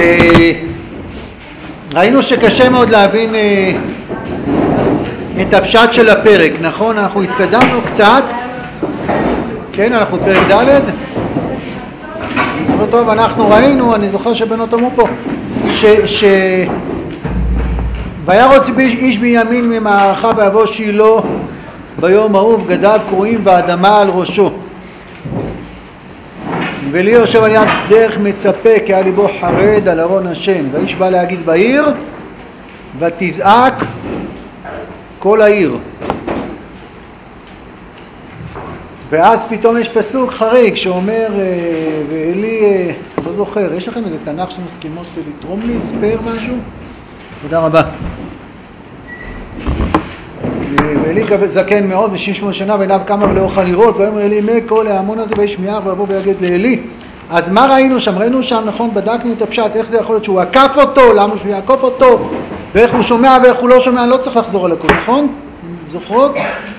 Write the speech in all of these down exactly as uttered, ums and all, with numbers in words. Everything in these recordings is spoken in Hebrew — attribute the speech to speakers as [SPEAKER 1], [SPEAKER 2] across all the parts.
[SPEAKER 1] ראינו שקשה מאוד להבין את הפשט של הפרק, נכון? אנחנו התקדמנו קצת, כן, אנחנו פרק ד', אני זוכר טוב, אנחנו ראינו, אני זוכר שבנות אמרו פה, ש... ש... וירוץ איש בימין ממערכה ויבוא שילה ביום ההוא בגדיו קרועים ואדמה על ראשו. ולי יושב על יד דרך מצפה כי היה ליבו חרד על ארון השם. והאיש בא להגיד בעיר ותזעק כל העיר. ואז פתאום יש פסוק חריג שאומר, ואלי, לא זוכר, יש לכם איזה תנ"ך שמסכימות לתרום לי, ספר משהו? תודה רבה. ואלי זקן מאוד, ב-שש מאות שנה, ועיניו כמה ולא אוכל לראות, ואומר אלי, מה כל ההמון הזה, ואיש מיער, ויבוא ויגיד לאלי. אז מה ראינו שם? ראינו שם, נכון, בדקנו את הפשט, איך זה יכול להיות שהוא עקף אותו, למה שהוא יעקוף אותו, ואיך הוא שומע ואיך הוא לא שומע, אני לא צריך לחזור על הכל, נכון? זוכרות?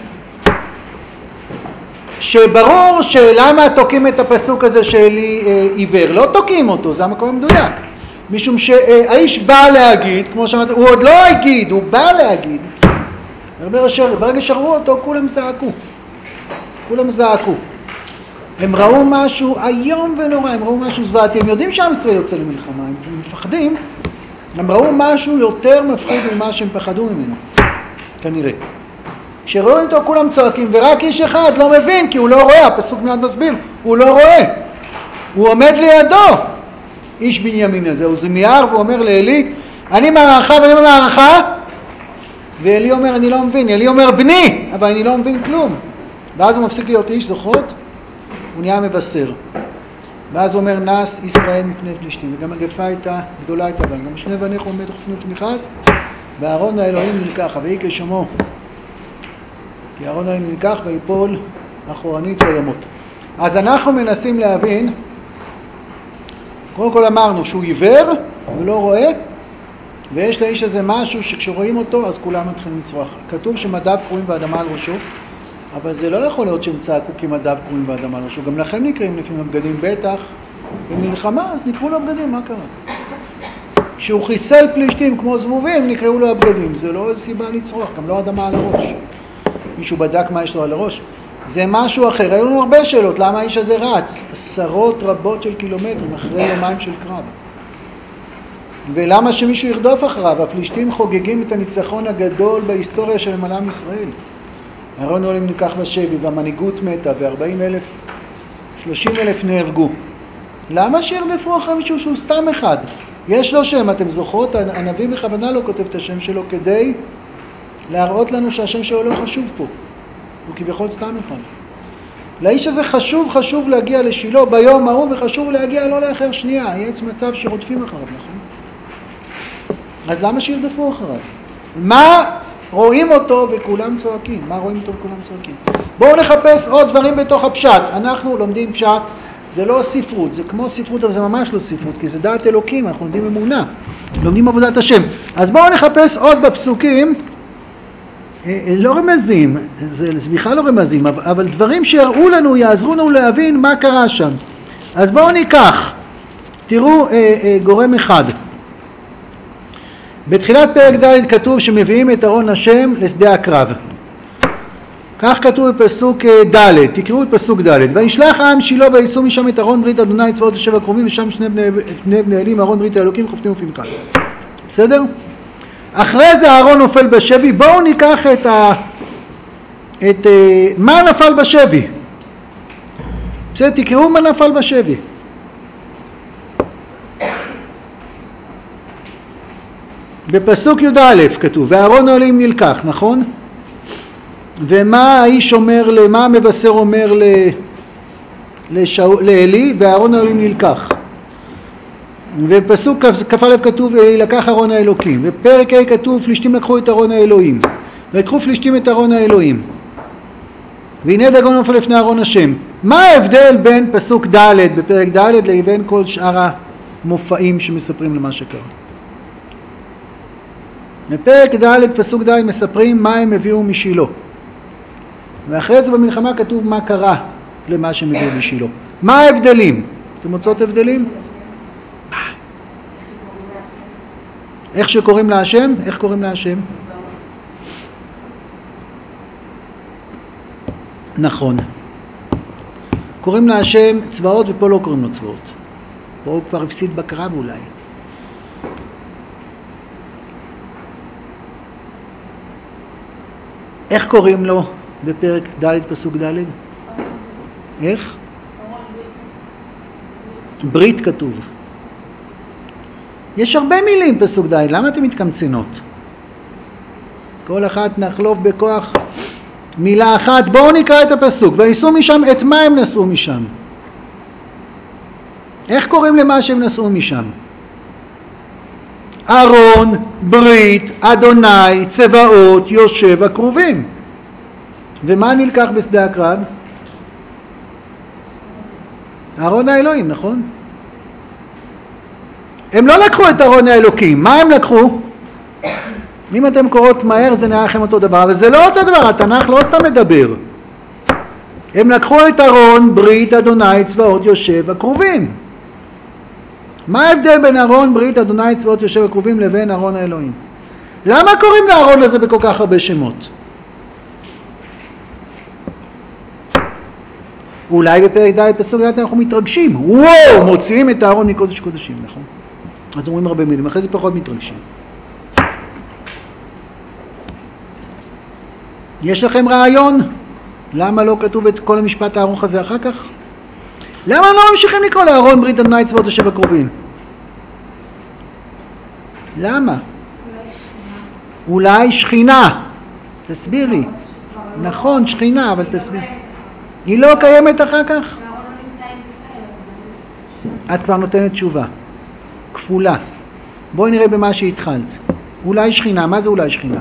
[SPEAKER 1] שברור שלמה תוקעים את הפסוק הזה שאלי אה, עיוור, לא תוקעים אותו, זה המקום המדויק. משום שהאיש בא להגיד, כמו שאמרת, הוא עוד לא הגיד, הוא בא להגיד. ברגע שראו אותו, כולם זעקו. כולם זעקו. הם ראו משהו איום ונורא, הם ראו משהו זוועתי. הם יודעים שעם ישראל יוצא למלחמה, הם מפחדים. הם ראו משהו יותר מפחיד ממה שהם פחדו ממנו, כנראה. כשראו אותו, כולם צועקים, ורק איש אחד לא מבין, כי הוא לא רואה, הפסוק מיד מסביר, הוא לא רואה. הוא עומד לידו. איש בנימין הזה, הוא זמייר, והוא אומר לאלי, אני מערכה ואני מערכה, ואלי אומר, אני לא מבין, אלי אומר, בני, אבל אני לא מבין כלום. ואז הוא מפסיק להיות איש, זוכרות? הוא נהיה מבשר. ואז הוא אומר, נס ישראל מפני פלישתים, וגם הגפה הייתה, גדולה הייתה בהם, גם שני בניך עומד חפנו ונכנס, ואהרון האלוהים נלקח, ויהי כשמו, כי אהרון האלוהים נלקח ויפול אחורנית וימות. אז אנחנו מנסים להבין, קודם כל אמרנו שהוא עיוור ולא רואה, ויש לאיש הזה משהו שכשרואים אותו אז כולם מתחילים לצרוח. כתוב שמדיו קרועים באדמה על ראשו, אבל זה לא יכול להיות שהם צעקו כי מדיו קרועים באדמה על ראשו. גם לכם נקראים לפעמים הבגדים, בטח במלחמה אז נקראו לו הבגדים, מה קרה? שהוא חיסל פלישתים כמו זבובים נקראו לו הבגדים, זה לא סיבה לצרוח, גם לא אדמה על הראש. מישהו בדק מה יש לו על הראש? זה משהו אחר. היו לנו הרבה שאלות, למה האיש הזה רץ? עשרות רבות של קילומטרים אחרי יומיים של קרב. ולמה שמישהו ירדוף אחריו? הפלישתים חוגגים את הניצחון הגדול בהיסטוריה של עם ישראל. אהרון האלוהים נלקח בשבי והמנהיגות מתה ו-ארבעים אלף, שלושים אלף נהרגו. למה שירדפו אחרי מישהו שהוא סתם אחד? יש לו שם, אתם זוכרות? הנביא בכוונה לא כותב את השם שלו כדי להראות לנו שהשם שלו לא חשוב פה. הוא כביכול סתם אחד. לאיש הזה חשוב, חשוב להגיע לשילה ביום ההוא, וחשוב להגיע לא לאחר שנייה. יש מצב שרודפים אחריו, נכון? אז למה שירדפו אחריו? מה רואים אותו וכולם צועקים? מה רואים אותו וכולם צועקים? בואו נחפש עוד דברים בתוך הפשט. אנחנו לומדים פשט, זה לא ספרות, זה כמו ספרות, אבל זה ממש לא ספרות, כי זה דעת אלוקים, אנחנו לומדים אמונה, לומדים עבודת השם. אז בואו נחפש עוד בפסוקים, לא רמזים, זה בכלל לא רמזים, אבל דברים שיראו לנו, יעזרו לנו להבין מה קרה שם. אז בואו ניקח, תראו אה, אה, גורם אחד. בתחילת פרק ד' כתוב שמביאים את ארון השם לשדה הקרב. כך כתוב בפסוק ד', תקראו את פסוק ד'. וישלח העם שילה ויישאו משם את ארון ברית אדוני צבאות השבע קרובים, ושם שני בני, בני בני אלים, ארון ברית האלוקים, חפני ופנחס. בסדר? אחרי זה אהרון נופל בשבי. בואו ניקח את ה... את... מה נפל בשבי? בסדר, תקראו מה נפל בשבי. בפסוק י"א כתוב, ואהרון האלוהים נלקח, נכון? ומה האיש אומר, למה המבשר אומר ל... לשאול... לאלי, ואהרון האלוהים נלקח. ובפסוק כ"א כתוב לקח ארון האלוקים, בפרק ה' כתוב פלישתים לקחו את ארון האלוהים, ויקחו פלישתים את ארון האלוהים, והנה דגון נופל לפני ארון השם. מה ההבדל בין פסוק ד' בפרק ד' לבין כל שאר המופעים שמספרים למה שקרה? בפרק ד' פסוק ד' מספרים מה הם הביאו משילה, ואחרי זה במלחמה כתוב מה קרה למה שהם הביאו משילה. מה ההבדלים? אתם מוצאות הבדלים? איך שקוראים להשם? איך קוראים להשם? נכון. קוראים להשם צבאות ופה לא קוראים לו צבאות. פה הוא כבר הפסיד בקרב אולי. איך קוראים לו בפרק ד' פסוק ד'? איך? ברית כתוב. יש הרבה מילים פסוק ד', למה אתם מתקמצנות? כל אחת נחלוף בכוח מילה אחת. בואו נקרא את הפסוק. וייסעו משם, את מה הם נסעו משם? איך קוראים למה שהם נסעו משם? ארון, ברית, אדוני, צבאות, יושב הקרובים. ומה נלקח בשדה הקרב? ארון האלוהים, נכון? הם לא לקחו את ארון האלוקים. מה הם לקחו? אם אתם קוראות מהר זה נראה לכם אותו דבר, אבל זה לא אותו דבר, התנ"ך לא סתם מדבר. הם לקחו את ארון, ברית, אדוני, צבאות, יושב הקרובים. מה ההבדל בין ארון, ברית, אדוני, צבאות, יושב הקרובים לבין ארון האלוהים? למה קוראים לארון הזה בכל כך הרבה שמות? אולי בפרק ד' פסוק ד' אנחנו מתרגשים. וואו, מוציאים את הארון מקודש קודשים, נכון? אז אומרים הרבה מילים, אחרי זה פחות מתרגשים. יש לכם רעיון? למה לא כתוב את כל המשפט הארוך הזה אחר כך? למה לא ממשיכים לקרוא לארון ברית אדוני צבאות יושב הקרובים? למה? אולי שכינה. תסבירי. נכון, שכינה, אבל תסביר. היא לא קיימת אחר כך? את כבר נותנת תשובה. כפולה. בואי נראה במה שהתחלת. אולי שכינה. מה זה אולי שכינה?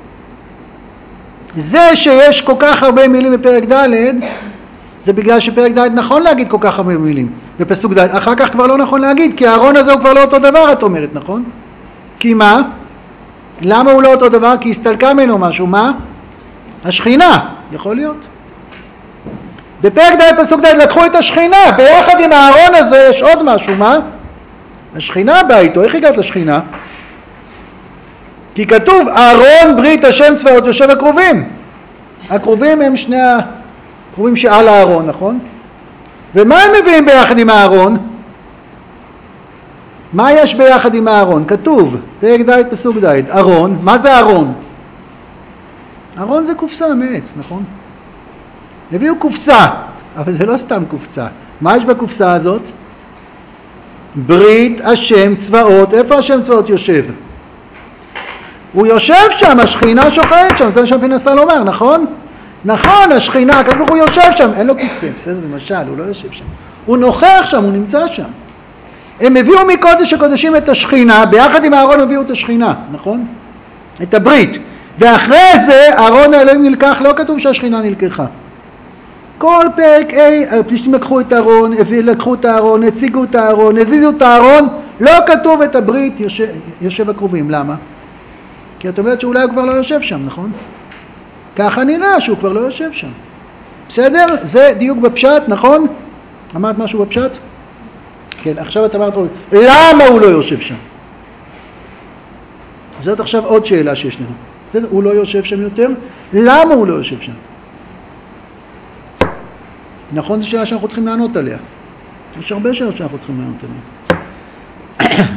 [SPEAKER 1] זה שיש כל כך הרבה מילים בפרק ד' זה בגלל שפרק ד' נכון להגיד כל כך הרבה מילים בפסוק ד', אחר כך כבר לא נכון להגיד, כי הארון הזה הוא כבר לא אותו דבר, את אומרת, נכון? כי מה? למה הוא לא אותו דבר? כי הסתלקה ממנו משהו. מה? השכינה. יכול להיות. בפרק ד' פסוק ד' לקחו את השכינה, ביחד עם הארון הזה יש עוד משהו. מה? השכינה באה איתו. איך הגעת לשכינה? כי כתוב ארון ברית השם צבאות יושב הקרובים. הקרובים הם שני הקרובים שעל הארון, נכון? ומה הם מביאים ביחד עם הארון? מה יש ביחד עם הארון? כתוב פרק ד' פסוק ד' ארון. מה זה ארון? ארון זה קופסה מעץ, נכון? הביאו קופסה, אבל זה לא סתם קופסה. מה יש בקופסה הזאת? ברית השם צבאות. איפה השם צבאות יושב? הוא יושב שם, השכינה שוכנת שם, זה מה שאני מנסה לומר, נכון? נכון, השכינה, כזה הוא יושב שם, אין לו כיסא, בסדר, זה משל, הוא לא יושב שם. הוא נוכח שם, הוא נמצא שם. הם הביאו מקודש הקודשים את השכינה, ביחד עם הארון הביאו את השכינה, נכון? את הברית. ואחרי זה, הארון האלוהים נלקח, לא כתוב שהשכינה נלקחה. כל פרק A, הפלישתים לקחו את הארון, לקחו את הארון, הציגו את הארון, הזיזו את הארון, לא כתוב את הברית יושב, יושב הקרובים. למה? כי את אומרת שאולי הוא כבר לא יושב שם, נכון? ככה נראה שהוא כבר לא יושב שם. בסדר? זה דיוק בפשט, נכון? אמרת משהו בפשט? כן, עכשיו את אמרת, למה הוא לא יושב שם? זאת עכשיו עוד שאלה שיש לנו. בסדר? הוא לא יושב שם יותר? למה הוא לא יושב שם? נכון, זו שאלה שאנחנו צריכים לענות עליה. יש הרבה שאלות שאנחנו צריכים לענות עליה.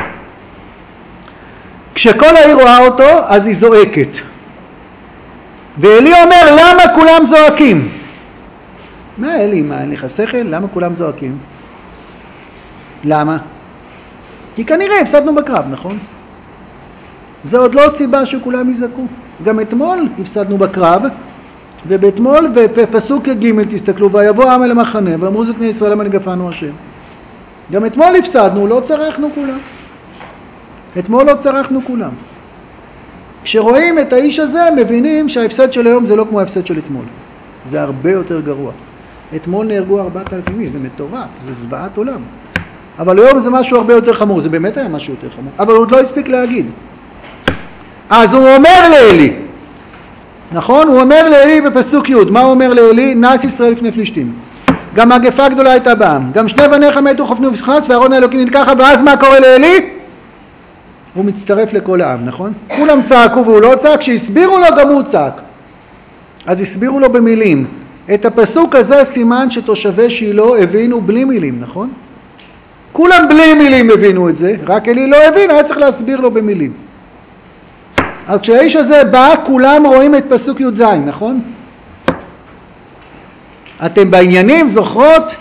[SPEAKER 1] כשכל העיר רואה אותו, אז היא זועקת. ואלי אומר, למה כולם זועקים? מה אלי? מה, אין לך שכל? למה כולם זועקים? למה? כי כנראה הפסדנו בקרב, נכון? זה עוד לא סיבה שכולם יזעקו. גם אתמול הפסדנו בקרב, ובאתמול בפסוק ג' תסתכלו, ויבוא העם אל המחנה, ואמרו זקני ישראל למה נגפנו השם. גם אתמול הפסדנו, לא צרחנו כולם. אתמול לא צרחנו כולם. כשרואים את האיש הזה, מבינים שההפסד של היום זה לא כמו ההפסד של אתמול. זה הרבה יותר גרוע. אתמול נהרגו ארבעת אלפים איש, זה מטורף, זה זוועת עולם. אבל היום זה משהו הרבה יותר חמור, זה באמת היה משהו יותר חמור. אבל הוא עוד לא הספיק להגיד. אז הוא אומר לאלי, נכון? הוא אומר לאלי בפסוק י', מה הוא אומר לאלי? נס ישראל לפני פלישתים. גם מגפה גדולה הייתה בעם. גם שני בניך מתו חפנו וחס, וארון האלוקים נלקחה, ואז מה קורה לאלי? הוא מצטרף לכל העם, נכון? כולם צעקו והוא לא צעק, כשהסבירו לו גם הוא צעק. אז הסבירו לו במילים. את הפסוק הזה סימן שתושבי שילה הבינו בלי מילים, נכון? כולם בלי מילים הבינו את זה, רק אלי לא הבין, היה צריך להסביר לו במילים. אז כשהאיש הזה בא, כולם רואים את פסוק י"ז, נכון? אתם בעניינים, זוכרות?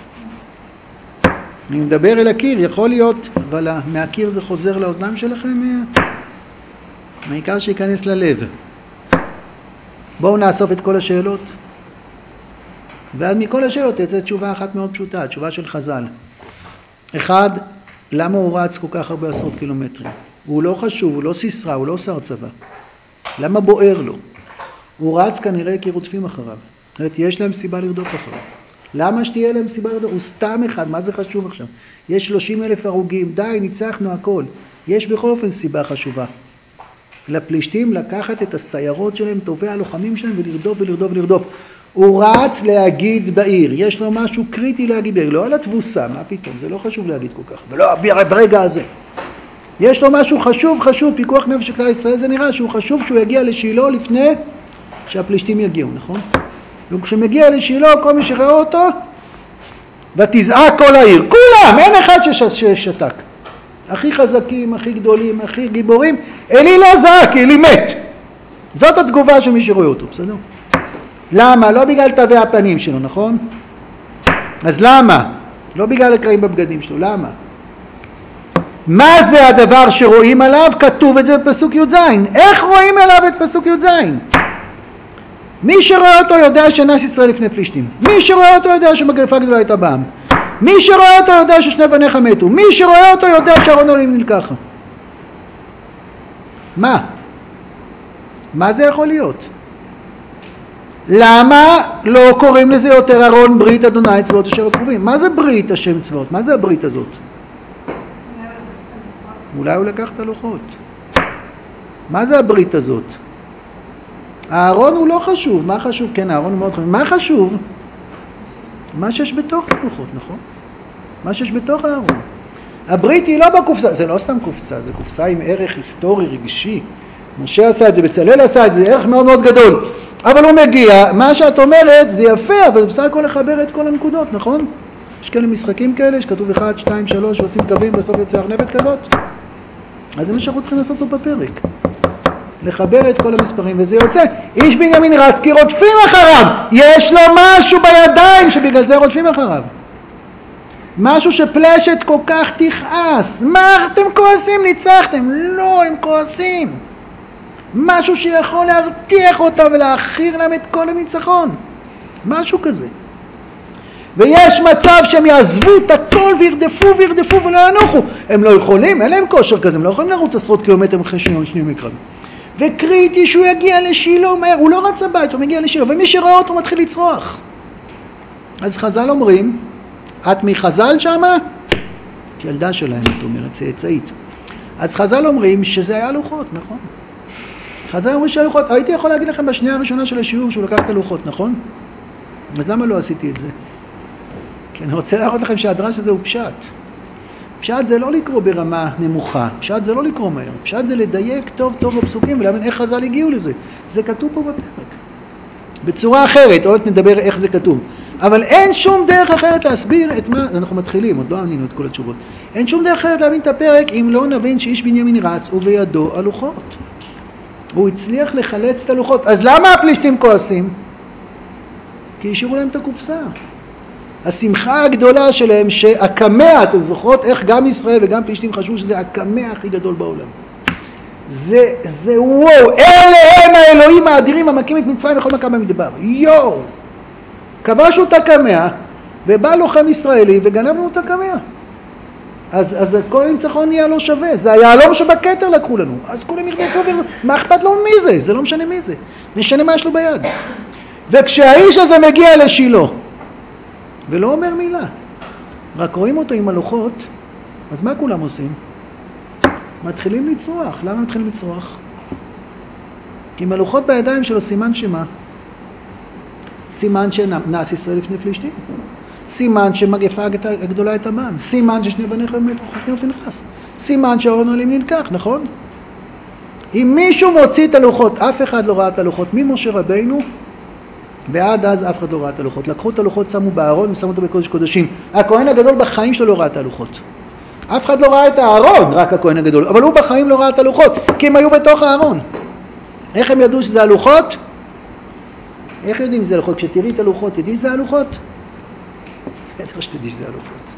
[SPEAKER 1] אני מדבר אל הקיר, יכול להיות, אבל מהקיר זה חוזר לאוזניים שלכם? העיקר שיכנס ללב. בואו נאסוף את כל השאלות. ועד מכל השאלות תצא תשובה אחת מאוד פשוטה, תשובה של חז"ל. אחד, למה הוא רץ כל כך הרבה עשרות קילומטרים? הוא לא חשוב, הוא לא סיסרה, הוא לא שר צבא. למה בוער לו? הוא רץ כנראה כי רודפים אחריו. זאת אומרת, יש להם סיבה לרדוף אחריו. למה שתהיה להם סיבה לרדוף? הוא סתם אחד, מה זה חשוב עכשיו? יש שלושים אלף הרוגים, די, ניצחנו הכל. יש בכל אופן סיבה חשובה. לפלישתים לקחת את הסיירות שלהם, טובי הלוחמים שלהם, ולרדוף ולרדוף ולרדוף. הוא רץ להגיד בעיר, יש לו משהו קריטי להגיד בעיר, לא על התבוסה, מה פתאום, זה לא חשוב להגיד כל כך, ולא ברגע הזה. יש לו משהו חשוב, חשוב, פיקוח נפש של כלל ישראל, זה נראה שהוא חשוב שהוא יגיע לשילה לפני שהפלישתים יגיעו, נכון? וכשמגיע לשילה, כל מי שראה אותו, ותזעק כל העיר, כולם, אין אחד ששתק. הכי חזקים, הכי גדולים, הכי גיבורים, אלי לא זעק, אלי מת. זאת התגובה של מי שרואה אותו, בסדר? למה? לא בגלל תווי הפנים שלו, נכון? אז למה? לא בגלל הקרעים בבגדים שלו, למה? מה זה הדבר שרואים עליו? כתוב את זה בפסוק י"ז. איך רואים עליו את פסוק י"ז? מי שרואה אותו יודע שנס ישראל לפני פלישתים. מי שרואה אותו יודע שמגפה גדולה הייתה בעם. מי שרואה אותו יודע ששני בניך מתו. מי שרואה אותו יודע שארון עולים נלקח. מה? מה זה יכול להיות? למה לא קוראים לזה יותר ארון ברית אדוני צבאות אשר הקרובים? מה זה ברית השם צבאות? מה זה הברית הזאת? אולי הוא לקח את הלוחות. מה זה הברית הזאת? הארון הוא לא חשוב. מה חשוב? כן, הארון הוא מאוד חשוב. מה חשוב? מה שיש בתוך הלוחות, נכון? מה שיש בתוך הארון. הברית היא לא בקופסה, זה לא סתם קופסה, זה קופסה עם ערך היסטורי, רגשי. משה עשה את זה, בצלאל עשה את זה, ערך מאוד מאוד גדול. אבל הוא מגיע, מה שאת אומרת זה יפה, אבל בסך הכל לחבר את כל הנקודות, נכון? יש כאלה משחקים כאלה, שכתוב אחד, שתיים, שלוש, ועושים קווים, בסוף יוצא ארנבת כזאת. אז זה מה שאנחנו צריכים לעשות פה בפרק. לחבר את כל המספרים, וזה יוצא. איש בנימין רץ, כי רודפים אחריו. יש לו משהו בידיים שבגלל זה רודפים אחריו. משהו שפלשת כל כך תכעס. מה אתם כועסים? ניצחתם. לא, הם כועסים. משהו שיכול להרתיח אותה ולהכיר להם את כל הניצחון. משהו כזה. ויש מצב שהם יעזבו את הכל וירדפו וירדפו ולא ינוחו. הם לא יכולים, אין להם כושר כזה, הם לא יכולים לרוץ עשרות קילומטר אחרי שניון שניים מקרב. וקריטי שהוא יגיע לשילה מהר, הוא לא רץ הבית, הוא מגיע לשילה, ומי שראה אותו מתחיל לצרוח. אז חז"ל אומרים, את מחז"ל שמה? ילדה שלהם, את אומרת, צאצאית. אז חז"ל אומרים שזה היה לוחות, נכון? חז"ל אומרים שהיה לוחות, הייתי יכול להגיד לכם בשנייה הראשונה של השיעור שהוא לקח את הלוחות, נכון? אז למה לא עשיתי את זה? כי אני רוצה להראות לכם שהדרש הזה הוא פשט. פשט זה לא לקרוא ברמה נמוכה, פשט זה לא לקרוא מהר, פשט זה לדייק טוב טוב בפסוקים ולהבין איך חז"ל הגיעו לזה. זה כתוב פה בפרק. בצורה אחרת, עוד נדבר איך זה כתוב. אבל אין שום דרך אחרת להסביר את מה, אנחנו מתחילים, עוד לא ענינו את כל התשובות. אין שום דרך אחרת להבין את הפרק אם לא נבין שאיש בנימין רץ ובידו הלוחות. והוא הצליח לחלץ את הלוחות. אז למה הפלישתים כועסים? כי השאירו להם את הקופסה. השמחה הגדולה שלהם שהקמע, אתם זוכרות איך גם ישראל וגם פלישתים חשבו שזה הקמע הכי גדול בעולם. זה, זה וואו, אלה הם האלוהים האדירים המקים את מצרים בכל מקום במדבר. יואו! כבשו את הקמע ובא לוחם ישראלי וגנבנו את הקמע. אז, אז כל הניצחון נהיה לא שווה. זה היהלום שבכתר לקחו לנו. אז כולם ירדפו וירדפו. מה אכפת לו מי זה? זה לא משנה מי זה. משנה מה יש לו ביד. וכשהאיש הזה מגיע לשילה ולא אומר מילה, רק רואים אותו עם הלוחות, אז מה כולם עושים? מתחילים לצרוח. למה מתחילים לצרוח? כי עם הלוחות בידיים שלו סימן שמה? סימן שנס ישראל לפני פלישתים. סימן שמגפה הגדולה הייתה בם, סימן ששני בניך מתו, חופני ופנחס, סימן שהארון עולים נלקח, נכון? אם מישהו מוציא את הלוחות, אף אחד לא ראה את הלוחות, ממשה רבינו, ועד אז אף אחד לא ראה את הלוחות. לקחו את הלוחות, שמו בארון ושמו אותו בקודש קודשים. הכהן הגדול בחיים שלו לא ראה את הלוחות. אף אחד לא ראה את הארון, רק הכהן הגדול, אבל הוא בחיים לא ראה את הלוחות, כי הם היו בתוך הארון. איך הם ידעו שזה הלוחות? איך יודעים שזה הלוחות? כשתראי את הלוחות, תדעי שזה הלוחות? בטח שתדעי שזה הלוחות.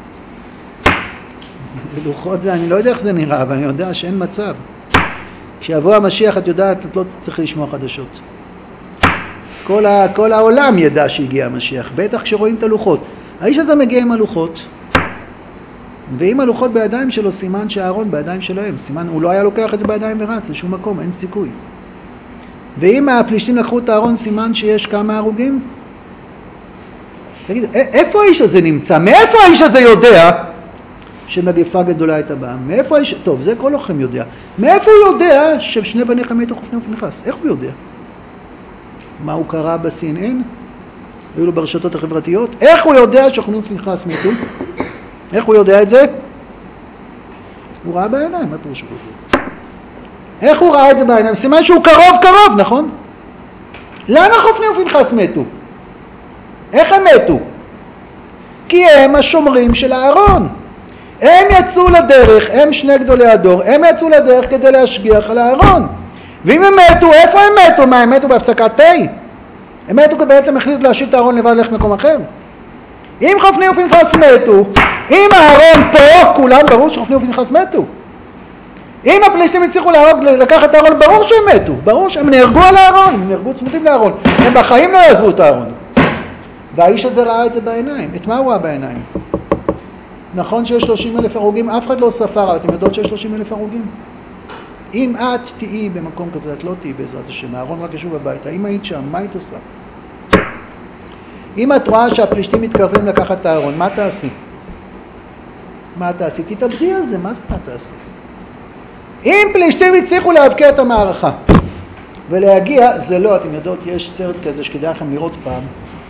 [SPEAKER 1] לוחות זה, אני לא יודע איך זה נראה, אבל אני יודע שאין מצב. כשיבוא המשיח, את יודעת, את לא צריך לשמוע חדשות. כל, ה, כל העולם ידע שהגיע המשיח, בטח כשרואים את הלוחות. האיש הזה מגיע עם הלוחות, ואם הלוחות בידיים שלו, סימן שהארון בידיים שלהם. סימן, הוא לא היה לוקח את זה בידיים ורץ לשום מקום, אין סיכוי. ואם הפלישתים לקחו את הארון, סימן שיש כמה הרוגים? תגיד, איפה האיש הזה נמצא? מאיפה האיש הזה יודע שמגפה גדולה הייתה בה? מאיפה האיש... טוב, זה כל לוחם יודע. מאיפה הוא יודע ששני בניך מתו חופני ופנחס? איך הוא יודע? מה הוא קרא ב-סי אן אן? היו לו ברשתות החברתיות? איך הוא יודע שחופני ופנחס מתו? איך הוא יודע את זה? הוא ראה בעיניים, מה פירוש הוא יודע? איך הוא ראה את זה בעיניים? סימן שהוא קרוב קרוב, נכון? למה חופני ופנחס מתו? איך הם מתו? כי הם השומרים של הארון. הם יצאו לדרך, הם שני גדולי הדור, הם יצאו לדרך כדי להשגיח על הארון. ואם הם מתו, איפה הם מתו? מה, הם מתו בהפסקת תה? הם מתו כי בעצם החליטו להשאיר את הארון לבד ללכת מקום אחר. אם חופני ופנחס מתו, אם הארון פה, כולם ברור שחופני ופנחס מתו. אם הפלישתים הצליחו להרוג, לקחת את הארון, ברור שהם מתו, ברור שהם נהרגו על הארון, הם נהרגו צמודים לארון, הם בחיים לא יעזבו את הארון. והאיש הזה ראה את זה בעיניים. את מה הוא ראה בעיניים? נכון שיש שלושים אלף הרוגים, אף אחד לא ספר, אבל אתם יודעות שיש שלושים אלף הרוגים? אם את תהיי במקום כזה, את לא תהיי בעזרת השם, הארון רק ישוב הביתה, אם היית שם, מה היית עושה? אם את רואה שהפלישתים מתקרבים לקחת את הארון, מה תעשי? מה תעשי? תתאבדי על זה, מה זה מה תעשי? אם פלישתים הצליחו להבקיע את המערכה ולהגיע, זה לא, אתם יודעות, יש סרט כזה שכדאי לכם לראות פעם.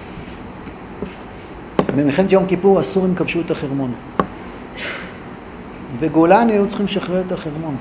[SPEAKER 1] במלחמת יום כיפור הסורים כבשו את החרמון, וגולני היו צריכים לשחרר את החרמון,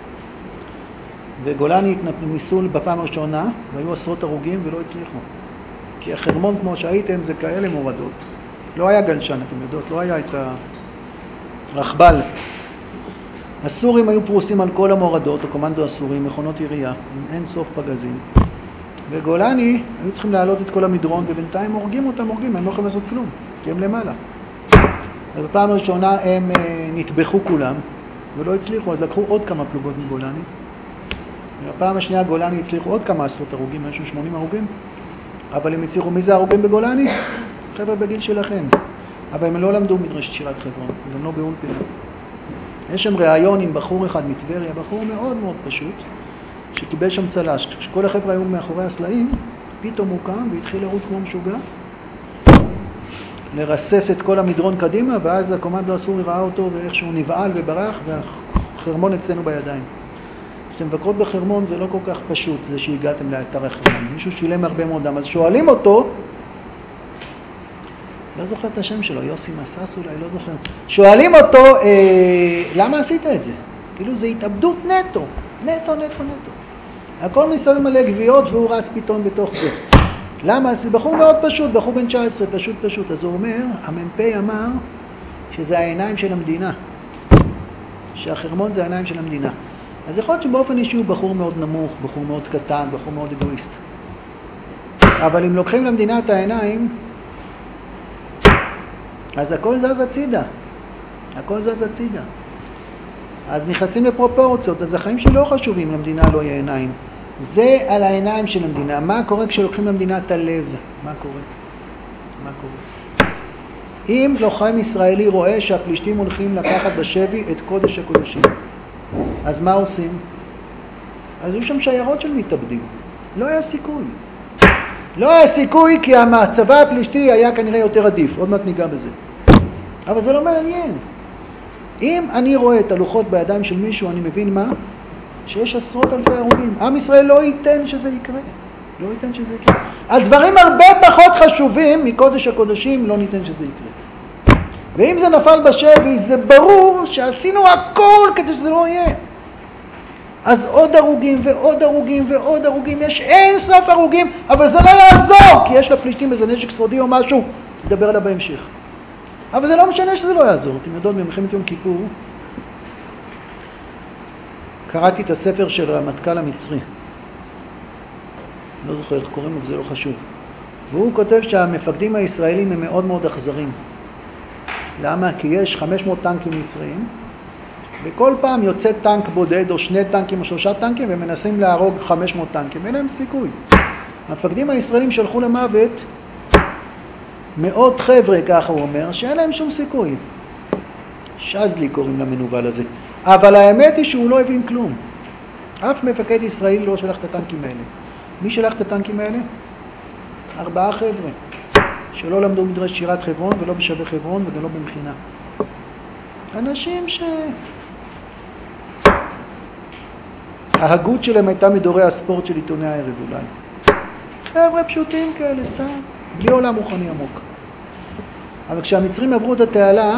[SPEAKER 1] וגולני ניסו בפעם הראשונה והיו עשרות הרוגים ולא הצליחו, כי החרמון כמו שהייתם זה כאלה מורדות, לא היה גלשן, אתם יודעות, לא היה את הרכבל. הסורים היו פרוסים על כל המורדות, הקומנדו הסורי, מכונות ירייה עם אין סוף פגזים, וגולני היו צריכים להעלות את כל המדרון, ובינתיים הורגים אותם, הורגים, הם לא יכולים לעשות כלום, כי הם למעלה. ובפעם הראשונה הם נטבחו כולם, ולא הצליחו, אז לקחו עוד כמה פלוגות מגולני. ובפעם השנייה גולני הצליחו עוד כמה עשרות הרוגים, משהו שמונים הרוגים, אבל הם הצליחו, מי זה הרוגים בגולני? חבר'ה בגיל שלכם. אבל הם לא למדו מדרשת שירת חברון, גם לא באולפנה. יש שם ראיון עם בחור אחד מטבריה, בחור מאוד מאוד פשוט, שקיבל שם צל"ש. כשכל החבר'ה היו מאחורי הסלעים, פתאום הוא קם והתחיל לרוץ כמו משוגע, לרסס את כל המדרון קדימה, ואז הקומנדו הסורי ראה אותו ואיכשהו נבעל וברח, והחרמון אצלנו בידיים. כשאתם מבקרות בחרמון זה לא כל כך פשוט, זה שהגעתם לאתר החרמון. מישהו שילם הרבה מאוד דם, אז שואלים אותו, לא זוכר את השם שלו, יוסי מסס אולי, לא זוכר. שואלים אותו, אה, למה עשית את זה? כאילו זה התאבדות נטו, נטו, נטו, נטו. הכל מסביב מלא גביעות והוא רץ פתאום בתוך זה. למה? זה בחור מאוד פשוט, בחור בן תשע עשרה, פשוט פשוט. אז הוא אומר, המ"פ אמר שזה העיניים של המדינה. שהחרמון זה העיניים של המדינה. אז יכול להיות שבאופן אישי הוא בחור מאוד נמוך, בחור מאוד קטן, בחור מאוד אגואיסט. אבל אם לוקחים למדינה את העיניים, אז הכל זז הצידה. הכל זז הצידה. אז נכנסים לפרופורציות, אז החיים שלא חשובים, למדינה לא יהיה עיניים. זה על העיניים של המדינה. מה קורה כשלוקחים למדינה את הלב? מה קורה? מה קורה? אם לוחם ישראלי רואה שהפלישתים הולכים לקחת בשבי את קודש הקודשים, אז מה עושים? אז היו שם שיירות של מתאבדים. לא היה סיכוי. לא היה סיכוי כי הצבא הפלישתי היה כנראה יותר עדיף. עוד מעט ניגע בזה. אבל זה לא מעניין. אם אני רואה את הלוחות בידיים של מישהו, אני מבין מה? שיש עשרות אלפי הרוגים. עם ישראל לא ייתן שזה יקרה. לא ייתן שזה יקרה. על דברים הרבה פחות חשובים מקודש הקודשים לא ניתן שזה יקרה. ואם זה נפל בשבי, זה ברור שעשינו הכל כדי שזה לא יהיה. אז עוד הרוגים ועוד הרוגים ועוד הרוגים, יש אין סוף הרוגים, אבל זה לא יעזור, כי יש לפלישתים איזה נשק סודי או משהו, נדבר עליו בהמשך. אבל זה לא משנה שזה לא יעזור. אתם יודעות, במלחמת יום כיפור, קראתי את הספר של הרמטכ"ל המצרי. לא זוכר איך קוראים לו, וזה לא חשוב. והוא כותב שהמפקדים הישראלים הם מאוד מאוד אכזרים. למה? כי יש חמש מאות טנקים מצריים, וכל פעם יוצא טנק בודד או שני טנקים או שלושה טנקים ומנסים להרוג חמש מאות טנקים. אין להם סיכוי. המפקדים הישראלים שלחו למוות מאות חבר'ה, ככה הוא אומר, שאין להם שום סיכוי. שזלי קוראים למנוול הזה. אבל האמת היא שהוא לא הבין כלום. אף מפקד ישראלי לא שלח את הטנקים האלה. מי שלח את הטנקים האלה? ארבעה חבר'ה, שלא למדו מדרש שירת חברון ולא בשווה חברון וגם לא במכינה. אנשים ש... ההגות שלהם הייתה מדורי הספורט של עיתוני הערב אולי. חבר'ה פשוטים כאלה, סתם, בלי עולם רוחני עמוק. אבל כשהמצרים עברו את התעלה,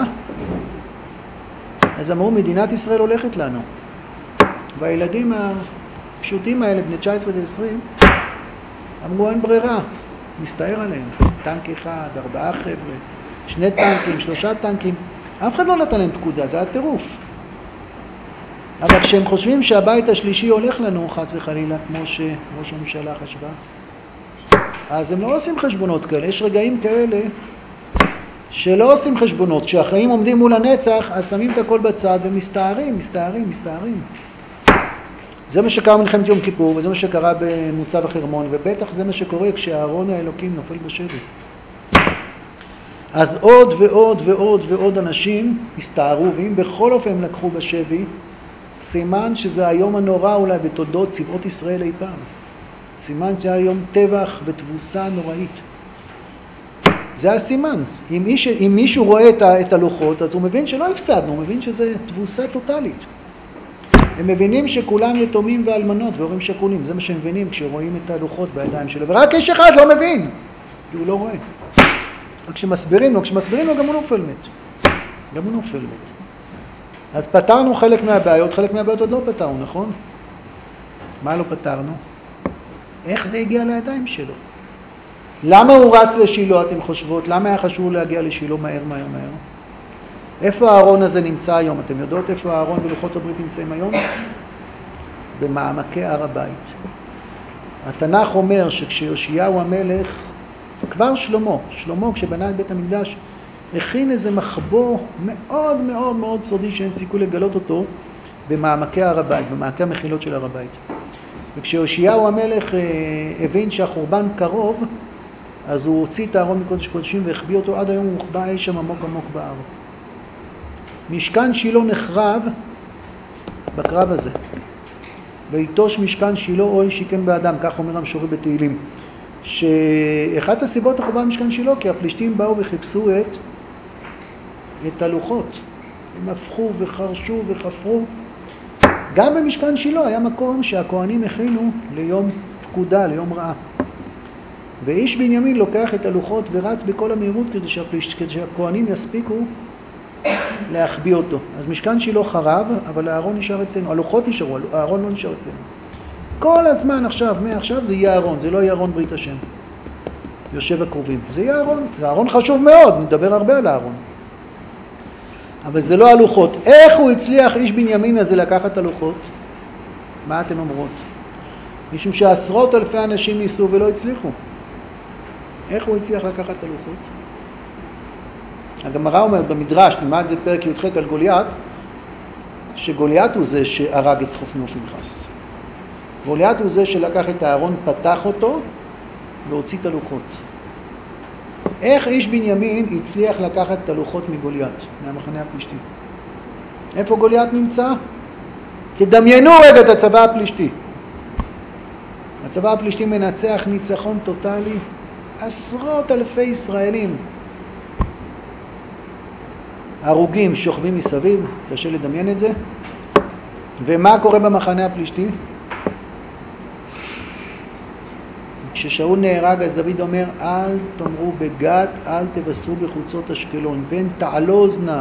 [SPEAKER 1] אז אמרו, מדינת ישראל הולכת לנו. והילדים הפשוטים האלה, בני תשע עשרה ועשרים, אמרו, אין ברירה, נסתער עליהם. טנק אחד, ארבעה חבר'ה, שני טנקים, שלושה טנקים. אף אחד לא נתן להם פקודה, זה היה טירוף. אבל כשהם חושבים שהבית השלישי הולך לנו, חס וחלילה, כמו שראש הממשלה חשבה, אז הם לא עושים חשבונות כאלה. יש רגעים כאלה שלא עושים חשבונות. כשהחיים עומדים מול הנצח, אז שמים את הכל בצד ומסתערים, מסתערים, מסתערים. זה מה שקרה מלחמת יום כיפור, וזה מה שקרה במוצב החרמון, ובטח זה מה שקורה כשהארון האלוקים נופל בשבי. אז עוד ועוד ועוד ועוד אנשים הסתערו, ואם בכל אופן הם לקחו בשבי, סימן שזה היום הנורא אולי בתולדות צבאות ישראל אי פעם. סימן שזה היום טבח ותבוסה נוראית. זה הסימן. אם, איש, אם מישהו רואה את, ה, את הלוחות, אז הוא מבין שלא הפסדנו, הוא מבין שזה תבוסה טוטלית. הם מבינים שכולם יתומים ואלמנות והורים שכולים. זה מה שהם מבינים כשרואים את הלוחות בידיים שלו. ורק איש אחד לא מבין, כי הוא לא רואה. רק כשמסבירים לו, כשמסבירים לו גם הוא נופל מת. גם הוא נופל מת. אז פתרנו חלק מהבעיות, חלק מהבעיות עוד לא פתרנו, נכון? מה לא פתרנו? איך זה הגיע לידיים שלו? למה הוא רץ לשילה, אתם חושבות? למה היה חשוב להגיע לשילה מהר, מהר, מהר? איפה הארון הזה נמצא היום? אתם יודעות איפה הארון ולוחות הברית נמצאים היום? במעמקי הר הבית. התנ"ך אומר שכשיושיהו המלך, כבר שלמה, שלמה כשבנה את בית המקדש, הכין איזה מחבוא מאוד מאוד מאוד סודי שאין סיכוי לגלות אותו במעמקי הר הבית, במעמקי המחילות של הר הבית. וכשיושיהו המלך הבין שהחורבן קרוב, אז הוא הוציא את הארון מקודש קודשים והחביא אותו. עד היום הוא מוחבא אי שם עמוק עמוק בהר. משכן שילה נחרב בקרב הזה. ויטוש משכן שילה אוהל שיקם באדם, כך אומר המשורר בתהילים. שאחת הסיבות לחורבן משכן שילה, כי הפלישתים באו וחיפשו את, את הלוחות. הם הפכו וחרשו וחפרו. גם במשכן שילה היה מקום שהכהנים הכינו ליום פקודה, ליום רעה. ואיש בנימין לוקח את הלוחות ורץ בכל המהירות כדי שהכהנים יספיקו להחביא אותו. אז משכן שילה חרב, אבל הארון נשאר אצלנו. הלוחות נשארו, הארון לא נשאר אצלנו. כל הזמן עכשיו, מעכשיו זה יהיה הארון, זה לא יהיה ארון ברית השם. יושב הקרובים. זה יהיה הארון. זה הארון חשוב מאוד, נדבר הרבה על הארון. אבל זה לא הלוחות. איך הוא הצליח איש בנימין הזה לקחת את הלוחות? מה אתם אומרות? משום שעשרות אלפי אנשים ניסו ולא הצליחו. איך הוא הצליח לקחת את הלוחות? הגמרא אומרת במדרש, נלמד זה פרק י"ח על גוליית, שגוליית הוא זה שהרג את חופני ופנחס. גוליית הוא זה שלקח את הארון, פתח אותו והוציא את הלוחות. איך איש בנימין הצליח לקחת את הלוחות מגוליית, מהמחנה הפלישתי? איפה גוליית נמצא? תדמיינו רגע את הצבא הפלישתי. הצבא הפלישתי מנצח ניצחון טוטלי, עשרות אלפי ישראלים הרוגים שוכבים מסביב, קשה לדמיין את זה. ומה קורה במחנה הפלישתי? כששאול נהרג אז דוד אומר, אל תאמרו בגת, אל תבשרו בחוצות אשקלון, פן תעלוזנה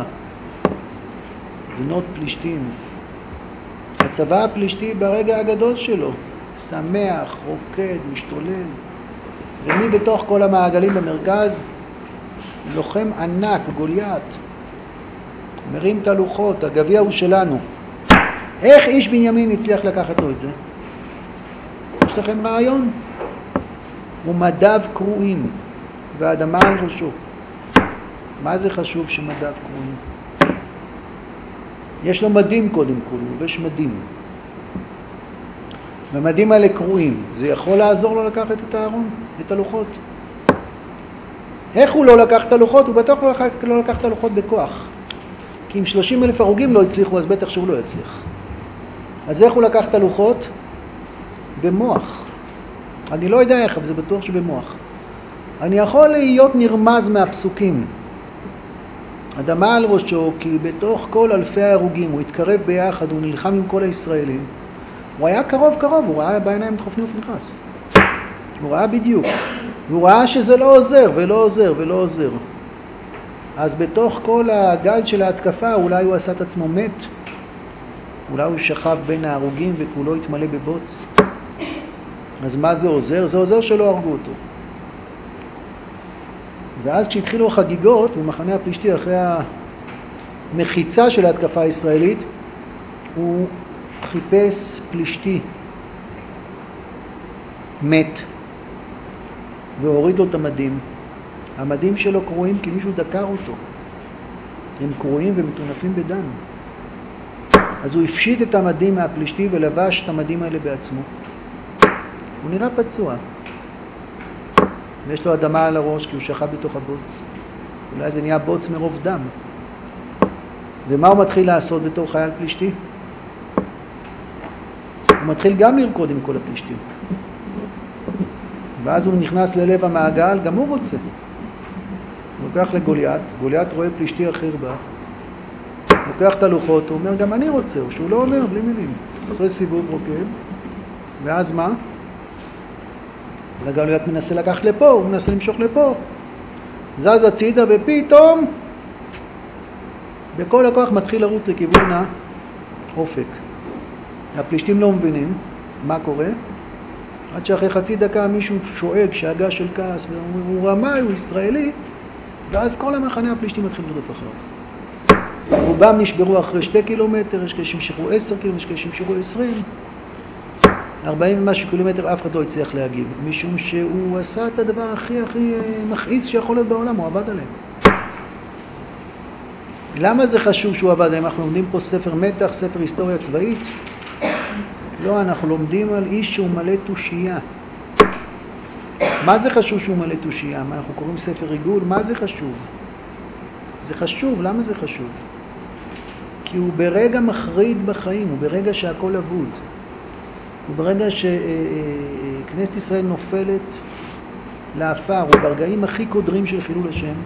[SPEAKER 1] בנות פלישתים. הצבא הפלישתי ברגע הגדול שלו, שמח, רוקד, משתולל, ומי בתוך כל המעגלים במרכז? לוחם ענק, גוליית, מרים את הלוחות, הגביע הוא שלנו. איך איש בנימין הצליח לקחת לו את זה? יש לכם רעיון? ומדיו קרועים והאדמה על ראשו. מה זה חשוב שמדיו קרועים? יש לו מדים קודם כל, הוא לובש מדים. והמדים האלה קרועים. זה יכול לעזור לו לקחת את הארון, את הלוחות? איך הוא לא לקח את הלוחות? הוא בטח לא לקח, לא לקח את הלוחות בכוח. כי אם שלושים אלף הרוגים לא הצליחו, אז בטח שהוא לא יצליח. אז איך הוא לקח את הלוחות? במוח. אני לא יודע איך, אבל זה בטוח שבמוח. אני יכול להיות נרמז מהפסוקים. אדמה על ראשו, כי בתוך כל אלפי ההרוגים הוא התקרב ביחד, הוא נלחם עם כל הישראלים. הוא היה קרוב קרוב, הוא ראה בעיניים את חופני ופנחס. הוא ראה בדיוק. והוא ראה שזה לא עוזר ולא עוזר ולא עוזר. אז בתוך כל הגל של ההתקפה אולי הוא עשה את עצמו מת. אולי הוא שכב בין ההרוגים וכולו התמלא בבוץ. אז מה זה עוזר? זה עוזר שלא הרגו אותו. ואז כשהתחילו החגיגות במחנה הפלישתי אחרי המחיצה של ההתקפה הישראלית, הוא חיפש פלישתי מת והוריד לו את המדים. המדים שלו קרועים כי מישהו דקר אותו. הם קרועים ומתונפים בדם. אז הוא הפשיט את המדים מהפלישתי ולבש את המדים האלה בעצמו. הוא נראה פצוע. ויש לו אדמה על הראש כי הוא שכב בתוך הבוץ. אולי זה נהיה בוץ מרוב דם. ומה הוא מתחיל לעשות בתור חייל פלישתי? הוא מתחיל גם לרקוד עם כל הפלישתים. ואז הוא נכנס ללב המעגל, גם הוא רוצה. הוא לוקח לגוליית, גוליית רואה פלישתי אחר בה. לוקח את הלוחות, הוא אומר גם אני רוצה, או שהוא לא אומר, בלי מילים. עושה סיבוב רוקד, ואז מה? הגוליית מנסה לקחת לפה, הוא מנסה למשוך לפה. זז הצידה ופתאום בכל הכוח מתחיל לרוץ לכיוון האופק. הפלישתים לא מבינים מה קורה. עד שאחרי חצי דקה מישהו שואג שאגה של כעס, והוא רמאי, הוא ישראלי, ואז כל המחנה הפלישתים מתחיל לרדוף אחריו. רובם נשברו אחרי שתי קילומטר, יש כאלה שמשכו עשר קילומטר, יש כאלה שמשכו עשרים. ארבעים ומשהו קילומטר אף אחד לא הצליח להגיב, משום שהוא עשה את הדבר הכי הכי מכעיס שיכול להיות בעולם, הוא עבד עליהם. למה זה חשוב שהוא עבד עליהם? אנחנו לומדים פה ספר מתח, ספר היסטוריה צבאית. לא, אנחנו לומדים על איש שהוא מלא תושייה. מה זה חשוב שהוא מלא תושייה? מה, אנחנו קוראים ספר ריגול? מה זה חשוב? זה חשוב, למה זה חשוב? כי הוא ברגע מחריד בחיים, הוא ברגע שהכל אבוד. הוא ברגע שכנסת ישראל נופלת לאפר, הוא ברגעים הכי קודרים של חילול השם.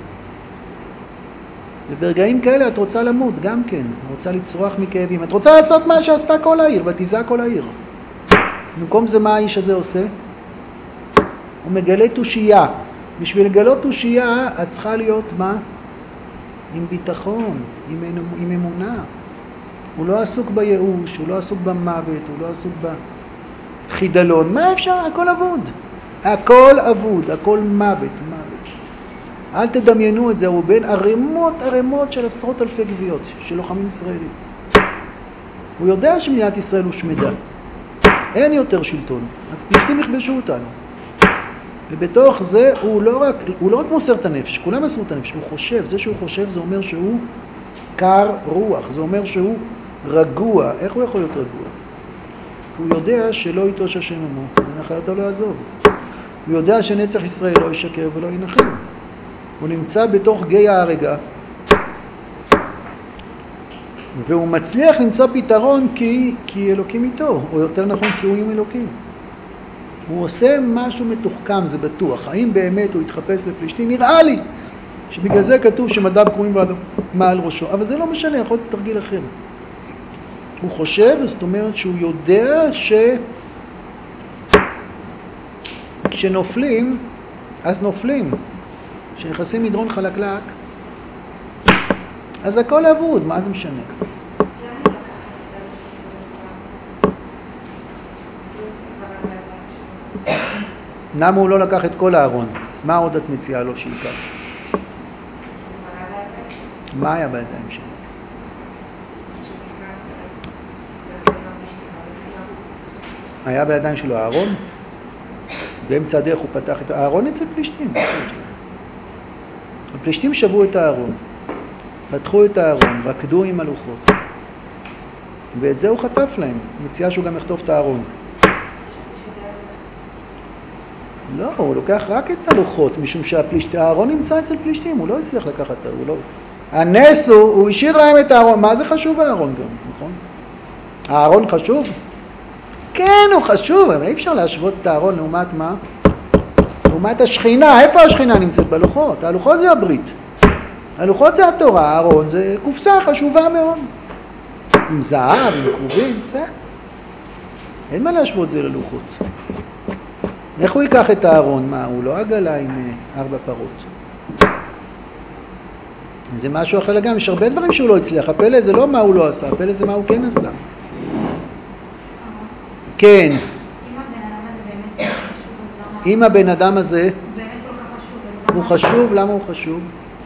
[SPEAKER 1] וברגעים כאלה את רוצה למות, גם כן. את רוצה לצרוח מכאבים. את רוצה לעשות מה שעשתה כל העיר, ותיזה כל העיר. במקום זה מה האיש הזה עושה? הוא מגלה תושייה. בשביל לגלות תושייה, את צריכה להיות מה? עם ביטחון, עם, עם אמונה. הוא לא עסוק בייאוש, הוא לא עסוק במוות, הוא לא עסוק בחידלון. מה אפשר? הכל אבוד. הכל אבוד, הכל מוות, מוות. אל תדמיינו את זה, הוא בין ערימות ערימות של עשרות אלפי גוויות של לוחמים ישראלים. הוא יודע שמדינת ישראל הוא שמדה. אין יותר שלטון. הפלישתים יכבשו אותנו. ובתוך זה הוא לא רק, הוא לא רק מוסר את הנפש, כולם מסרו את הנפש, הוא חושב, זה שהוא חושב זה אומר שהוא קר רוח, זה אומר שהוא רגוע. איך הוא יכול להיות רגוע? הוא יודע שלא יטוש השם עמו, ונחלתו לא יעזוב. הוא יודע שנצח ישראל לא ישקר ולא ינחם. הוא נמצא בתוך גיא ההרגה, והוא מצליח למצוא פתרון כי, כי אלוקים איתו, או יותר נכון כי הוא עם אלוקים. הוא עושה משהו מתוחכם, זה בטוח. האם באמת הוא יתחפש לפלישתי? נראה לי שבגלל זה כתוב שמדיו קרועים מעל ראשו, אבל זה לא משנה, יכול להיות תרגיל אחר. הוא חושב, זאת אומרת שהוא יודע ש... כשנופלים, אז נופלים. כשנכנסים מדרון חלקלק, אז הכל אבוד, מה זה משנה? למה הוא לא לקח את כל הארון? מה עוד את מציעה לו שיקח? מה היה בידיים שלו? היה בידיים שלו הארון? באמצע הדרך הוא פתח את הארון אצל פלישתים. הפלישתים שבו את הארון, פתחו את הארון, רקדו עם הלוחות. ואת זה הוא חטף להם. מציעה שהוא גם יכתוב את הארון. לא, הוא לוקח רק את הלוחות, משום שהארון נמצא אצל פלישתים, הוא לא הצליח לקחת את הארון. לא... הנס הוא, הוא השאיר להם את הארון. מה זה חשוב הארון גם, נכון? הארון חשוב? כן, הוא חשוב, אבל אי אפשר להשוות את הארון לעומת מה? לעומת השכינה. איפה השכינה נמצאת? בלוחות. הלוחות זה הברית. הלוחות זה התורה, הארון זה קופסה חשובה מאוד. עם זהב, עם קרובים, בסדר. אין מה להשוות זה ללוחות. איך הוא ייקח את הארון? מה, הוא לא עגלה עם ארבע פרות. זה משהו אחר לגמרי. יש הרבה דברים שהוא לא הצליח. הפלא זה לא מה הוא לא עשה, הפלא זה מה הוא כן עשה. כן. אם הבן אדם הזה הוא חשוב, למה הוא חשוב?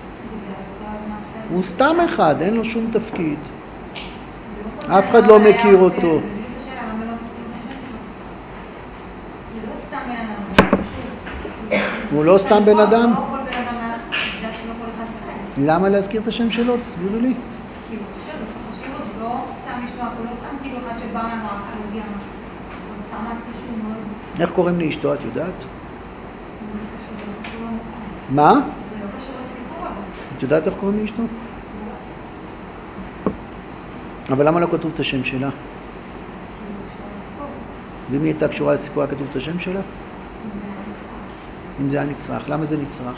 [SPEAKER 1] הוא סתם אחד, אין לו שום תפקיד. אף אחד לא מכיר אותו. הוא לא סתם בן אדם? למה להזכיר את השם שלו? תסבירו לי.
[SPEAKER 2] כי הוא חושב, הוא חושב עוד לא סתם משמע, הוא לא סתם כאילו אחד שבא מהמערכה להודיע משהו. הוא סתם מעשה שהוא מאוד...
[SPEAKER 1] איך קוראים לאשתו, את יודעת?
[SPEAKER 2] זה לא קשור לסיפור.
[SPEAKER 1] מה?
[SPEAKER 2] זה לא קשור לסיפור, אבל...
[SPEAKER 1] את יודעת איך קוראים לאשתו? אבל למה לא כתוב את השם שלה? ואם היא הייתה קשורה לסיפור, כתוב את השם שלה? אם זה היה נצרך. למה זה נצרך?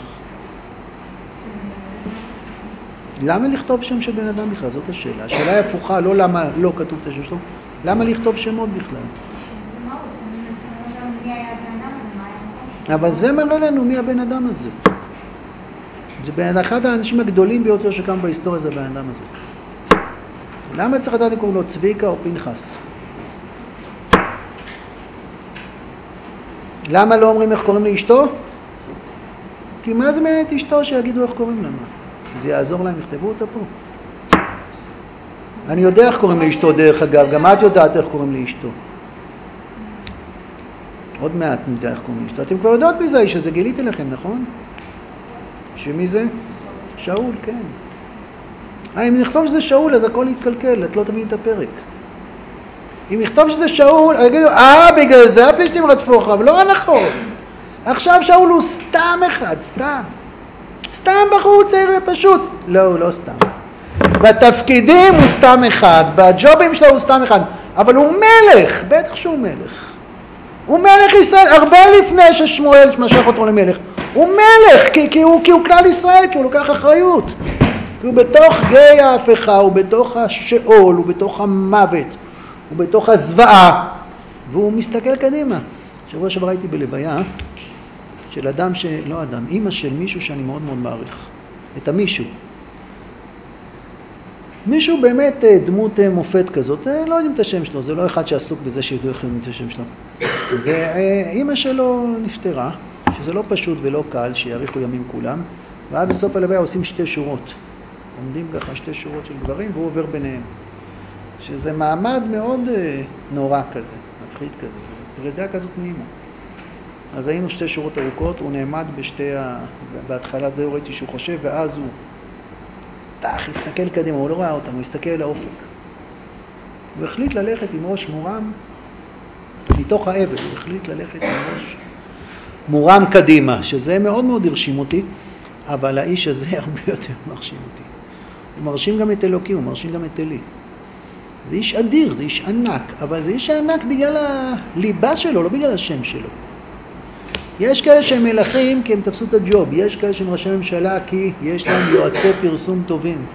[SPEAKER 1] למה לכתוב שם של בן אדם בכלל? זאת השאלה. השאלה היא הפוכה, לא למה לא כתוב את השם שלו. למה לכתוב שמות בכלל? אבל זה מראה לנו מי הבן אדם הזה. זה בין אחד האנשים הגדולים ביותר שקם בהיסטוריה, זה הבן אדם הזה. למה צריך לדעת אם קוראים לו צביקה או פנחס? למה לא אומרים איך קוראים לאשתו? כי מה זה מעניין את אשתו שיגידו איך קוראים לה? זה יעזור להם, יכתבו אותה פה. אני יודע איך קוראים לאשתו דרך אגב, גם את יודעת איך קוראים לאשתו. עוד מעט נדע איך קוראים לאשתו. אתם כבר יודעות מי זה האיש הזה, גיליתי לכם, נכון? שמי זה? שאול, כן. אה, אם נכתוב שזה שאול, אז הכל יתקלקל, את לא תבין את הפרק. אם נכתוב שזה שאול, יגידו, אה, בגלל זה הפלישתים רדפו אחריו, לא נכון. עכשיו שאול הוא סתם אחד, סתם. סתם בחור צעיר ופשוט. לא, הוא לא סתם. בתפקידים הוא סתם אחד, בג'ובים שלו הוא סתם אחד, אבל הוא מלך, בטח שהוא מלך. הוא מלך ישראל, הרבה לפני ששמואל משך אותו למלך. הוא מלך, כי, כי, הוא, כי הוא כלל ישראל, כי הוא לוקח אחריות. כי הוא בתוך גיא ההפכה, הוא בתוך השאול, הוא בתוך המוות, הוא בתוך הזוועה, והוא מסתכל קדימה. שבוע שעבר הייתי בלוויה של אדם ש... לא אדם, אמא של מישהו שאני מאוד מאוד מעריך. את המישהו. מישהו באמת דמות מופת כזאת, לא יודעים את השם שלו, זה לא אחד שעסוק בזה שידעו איך יודעים את השם שלו. ואמא שלו נפטרה, שזה לא פשוט ולא קל, שיאריכו ימים כולם, ואז בסוף הלוויה עושים שתי שורות. עומדים ככה שתי שורות של גברים, והוא עובר ביניהם. שזה מעמד מאוד נורא כזה, מפחיד כזה, זה פרידה כזאת מאמא. אז היינו שתי שורות ארוכות, הוא נעמד בשתי ה... בהתחלת זה ראיתי שהוא חושב, ואז הוא תח, הסתכל קדימה, הוא לא ראה אותם, הוא הסתכל לאופק. הוא החליט ללכת עם ראש מורם, מתוך האבל, הוא החליט ללכת עם ראש מורם קדימה, שזה מאוד מאוד הרשים אותי, אבל האיש הזה הרבה יותר מרשים אותי. הוא מרשים גם את אלוקי, הוא מרשים גם את אלי. זה איש אדיר, זה איש ענק, אבל זה איש ענק בגלל הליבה שלו, לא בגלל השם שלו. יש כאלה שהם מלכים כי הם תפסו את הג'וב, יש כאלה שהם ראשי ממשלה כי יש להם יועצי פרסום טובים,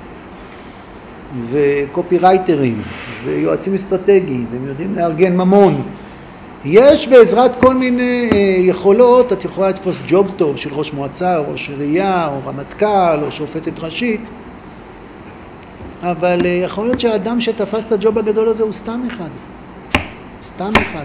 [SPEAKER 1] וקופירייטרים, ויועצים אסטרטגיים, והם יודעים לארגן ממון, יש בעזרת כל מיני יכולות, את יכולה לתפוס ג'וב טוב של ראש מועצה, או ראש עירייה, או רמטכ"ל, או שופטת ראשית, אבל יכול להיות שהאדם שתפס את הג'וב הגדול הזה הוא סתם אחד. סתם אחד.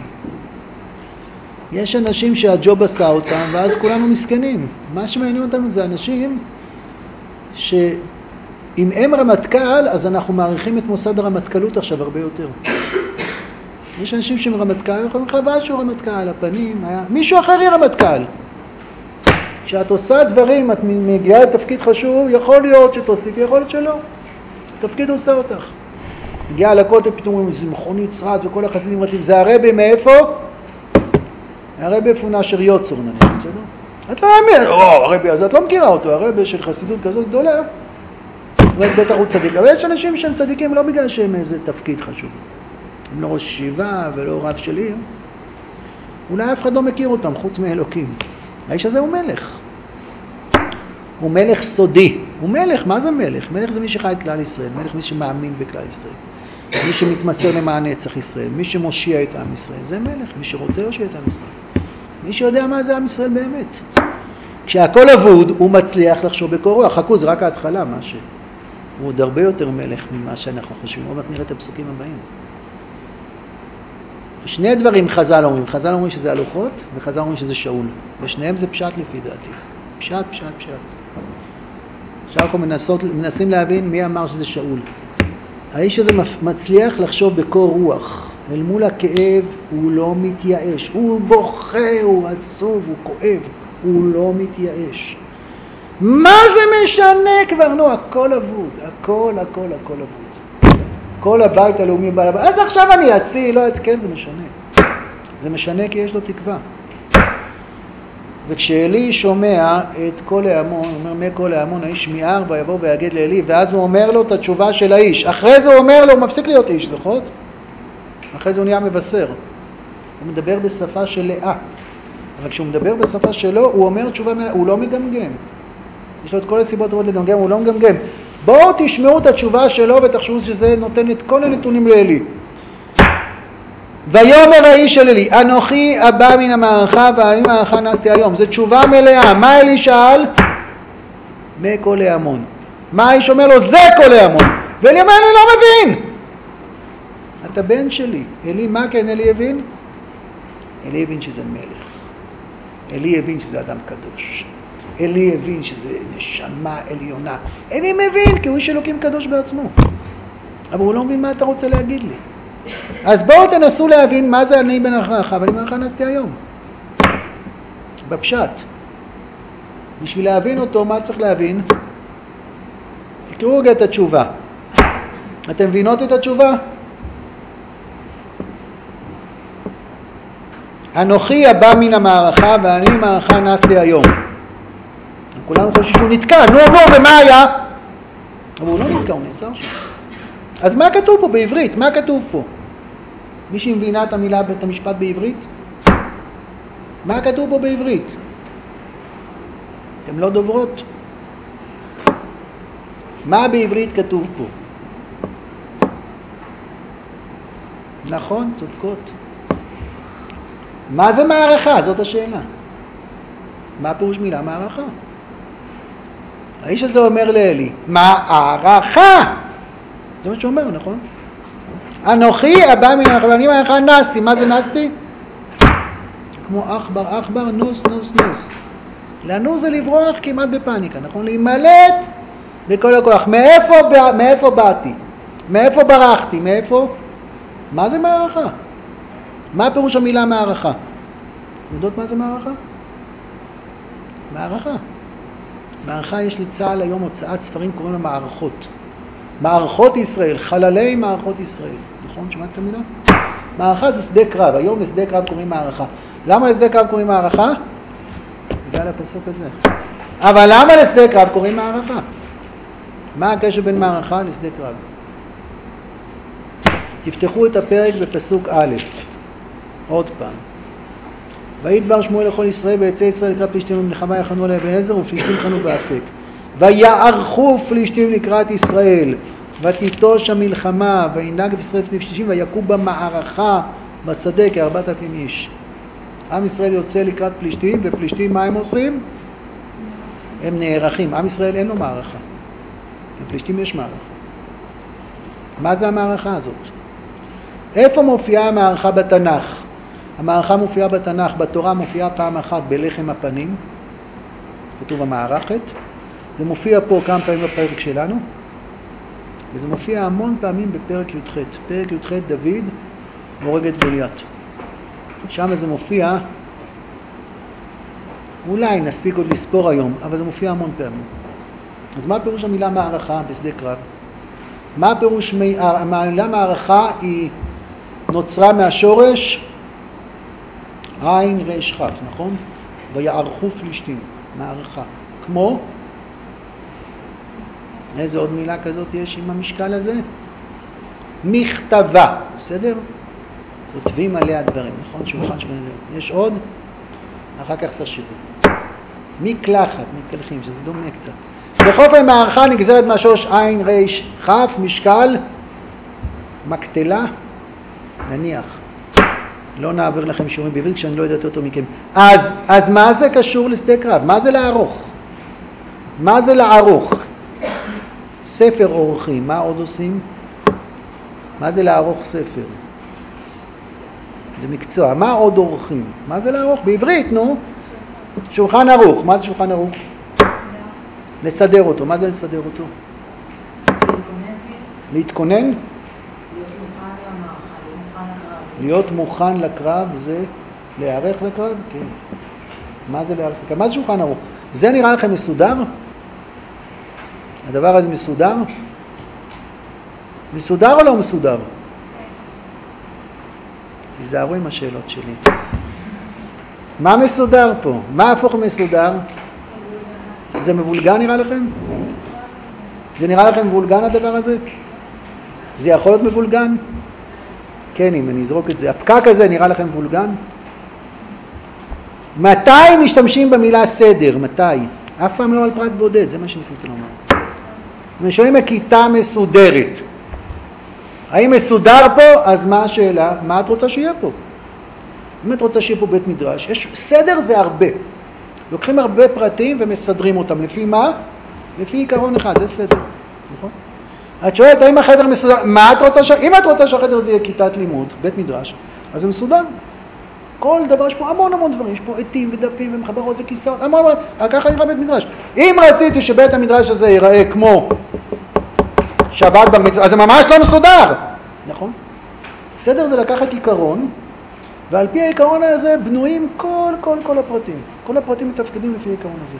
[SPEAKER 1] יש אנשים שהג'וב עשה אותם, ואז כולנו מסכנים. מה שמעניין אותנו זה אנשים שאם הם רמטכ"ל, אז אנחנו מעריכים את מוסד הרמטכ"לות עכשיו הרבה יותר. יש אנשים שהם רמטכ"ל, יכולים חבל שהוא רמטכ"ל, הפנים, היה... מישהו אחר יהיה רמטכ"ל. כשאת עושה דברים, את מגיעה לתפקיד חשוב, יכול להיות שתוסיף, יכול להיות שלא. תפקיד עושה אותך. מגיעה לכותל, פתאום אומרים, זה מכונית שרד, וכל החסידים רצים, זה הרבי מאיפה? הרבי איפה נאשר יוצר, נניח, בסדר? את לא האמין, או, הרבי הזה, את לא מכירה אותו, הרבי של חסידות כזאת גדולה, בטח הוא צדיק. אבל יש אנשים שהם צדיקים לא בגלל שהם איזה תפקיד חשוב. הם לא ראש ישיבה ולא רב של עיר. אולי אף אחד לא מכיר אותם, חוץ מאלוקים. האיש הזה הוא מלך. הוא מלך סודי. הוא מלך, מה זה מלך? מלך זה מי שחי את כלל ישראל. מלך מי שמאמין בכלל ישראל. מי שמתמסר למען נצח ישראל. מי שמושיע את עם ישראל. זה מלך. מי שרוצה להושיע את עם ישראל. מי שיודע מה זה עם ישראל באמת. כשהכל אבוד, הוא מצליח לחשוב בקור רוח. חכו, זה רק ההתחלה, מה ש... הוא עוד הרבה יותר מלך ממה שאנחנו חושבים. עוד מעט נראה את הפסוקים הבאים. שני דברים חז"ל אומרים. חז"ל אומרים שזה הלוחות, וחז"ל אומרים שזה שאול. ושניהם זה פשט לפי דעתי. פשט, פשט, פשט. עכשיו אנחנו מנסות, מנסים להבין מי אמר שזה שאול. האיש הזה מצליח לחשוב בקור רוח. אל מול הכאב הוא לא מתייאש. הוא בוכה, הוא עצוב, הוא כואב. הוא לא מתייאש. מה זה משנה כבר? נו, הכל אבוד. הכל, הכל, הכל אבוד. כל הבית הלאומי בא לבית. אז עכשיו אני אציל, לא אציל. כן, זה משנה. זה משנה כי יש לו תקווה. וכשאלי שומע את כל ההמון, הוא אומר, מה כל ההמון, האיש מארבע יבוא ויגיד לאלי, ואז הוא אומר לו את התשובה של האיש. אחרי זה הוא אומר לו, הוא מפסיק להיות איש, זוכות? אחרי זה הוא נהיה מבשר. הוא מדבר בשפה של לאה. אבל כשהוא מדבר בשפה שלו, הוא אומר תשובה, הוא לא מגמגם. יש לו את כל הסיבות טובות לגמגם, הוא לא מגמגם. בואו תשמעו את התשובה שלו ותחשבו שזה נותן את כל הנתונים לאלי. ויאמר האיש אל אלי, אנוכי הבא מן המערכה ואני מערכה נסתי היום. זו תשובה מלאה. מה אלי שאל? מה כל ההמון. מה האיש אומר לו? זה כל ההמון. ואלי אומר, אני לא מבין. אתה בן שלי. אלי, מה כן אלי הבין? אלי הבין שזה מלך. אלי הבין שזה אדם קדוש. אלי הבין שזה נשמה עליונה. אלי מבין כי הוא איש אלוקים קדוש בעצמו. אבל הוא לא מבין מה אתה רוצה להגיד לי. אז בואו תנסו להבין מה זה אני בן אחריך, ואני בן אחריך נסתי היום. בפשט. בשביל להבין אותו, מה צריך להבין? תקראו רגע את התשובה. אתם מבינות את התשובה? אנוכי הבא מן המערכה ואני מערכה נסתי היום. כולנו חושבים שהוא נתקע, נו נו, ומה היה? אבל הוא לא נתקע, הוא נעצר שם. אז מה כתוב פה בעברית? מה כתוב פה? מי שמבינה את המילה בית המשפט בעברית? מה כתוב פה בעברית? אתם לא דוברות? מה בעברית כתוב פה? נכון, צודקות. מה זה מערכה? זאת השאלה. מה פירוש מילה מערכה? האיש הזה אומר לאלי, מערכה! זה מה שהוא אומר, נכון? אנוכי הבא מן המערכה, ואני מערכה נסתי. מה זה נסתי? כמו אכבר, אכבר, נוס, נוס, נוס. לנוס זה לברוח כמעט בפניקה, נכון? להימלט בכל הכוח. מאיפה, מאיפה באתי? מאיפה ברחתי? מאיפה? מה זה מערכה? מה פירוש המילה מערכה? יודעות מה זה מערכה? מערכה. מערכה יש לצה"ל היום הוצאת ספרים קוראים לה מערכות. מערכות ישראל, חללי מערכות ישראל. נכון? שמעת את המילה? מערכה זה שדה קרב. היום לשדה קרב קוראים מערכה. למה לשדה קרב קוראים מערכה? בגלל הפסוק הזה. אבל למה לשדה קרב קוראים מערכה? מה הקשר בין מערכה לשדה קרב? תפתחו את הפרק בפסוק א', עוד פעם. ויהי דבר שמואל לכל ישראל ויצא ישראל לקראת פלישתים במלחמה יחנו עליה אבן-עזר ופלישתים חנו באפק. ויערכו פלישתים לקראת ישראל ותיטוש המלחמה וינהג ישראל לפני פלישתים ויכו במערכה בשדה כארבעת אלפים איש. עם ישראל יוצא לקראת פלישתים, ופלישתים מה הם עושים? הם נערכים. עם ישראל אין לו מערכה. לפלישתים יש מערכה. מה זה המערכה הזאת? איפה מופיעה המערכה בתנ"ך? המערכה מופיעה בתנ"ך, בתורה מופיעה פעם אחת בלחם הפנים, כתוב המערכת. זה מופיע פה כמה פעמים בפרק שלנו, וזה מופיע המון פעמים בפרק י"ח. פרק י"ח דוד מורג את גוליית. שם זה מופיע, אולי נספיק עוד לספור היום, אבל זה מופיע המון פעמים. אז מה פירוש המילה מערכה בשדה קרב? מה פירוש המילה מערכה? היא נוצרה מהשורש עין רש כף, נכון? ויערכו פלישתים, מערכה. כמו? איזה עוד מילה כזאת יש עם המשקל הזה? מכתבה, בסדר? כותבים עליה דברים, נכון? שולחן שולחן. יש עוד? אחר כך תשיבו. מקלחת, מתקלחים, שזה דומה קצת. בחופן מערכה נגזרת מהשורש עין רש כף, משקל, מקטלה, נניח. לא נעביר לכם שיעורים בעברית כשאני לא יודעת אותו מכם. אז, אז מה זה קשור לשדה קרב? מה זה לערוך? מה זה לערוך? ספר עורכים, מה עוד עושים? מה זה לערוך ספר? זה מקצוע. מה עוד עורכים? מה זה לערוך? בעברית, נו. שולחן ערוך. מה זה שולחן ערוך? לסדר אותו. מה זה לסדר אותו? להתכונן? להיות מוכן לקרב זה להיערך לקרב? כן. מה זה להיערך לקרב? מה זה שולחן ערוך? זה נראה לכם מסודר? הדבר הזה מסודר? מסודר או לא מסודר? תיזהרו עם השאלות שלי. מה מסודר פה? מה הפוך מסודר? זה מבולגן נראה לכם? זה נראה לכם מבולגן הדבר הזה? זה יכול להיות מבולגן? כן, אם אני אזרוק את זה. הפקק הזה נראה לכם מבולגן? מתי משתמשים במילה סדר? מתי? אף פעם לא על פרט בודד, זה מה שניסיתי לומר. אתם שואלים הכיתה מסודרת. האם מסודר פה? אז מה השאלה? מה את רוצה שיהיה פה? אם את רוצה שיהיה פה בית מדרש, יש, סדר זה הרבה. לוקחים הרבה פרטים ומסדרים אותם. לפי מה? לפי עיקרון אחד, זה סדר. נכון? את שואלת, האם החדר מסודר? מה את רוצה ש... אם את רוצה שהחדר זה יהיה כיתת לימוד, בית מדרש, אז זה מסודר. כל דבר, יש פה המון המון דברים, יש פה עטים ודפים ומחברות וכיסאות, המון המון, ככה נראה בית מדרש. אם רציתי שבית המדרש הזה ייראה כמו שבת במצווה, אז זה ממש לא מסודר. נכון? סדר זה לקחת עיקרון, ועל פי העיקרון הזה בנויים כל, כל, כל הפרטים. כל הפרטים מתפקדים לפי העיקרון הזה.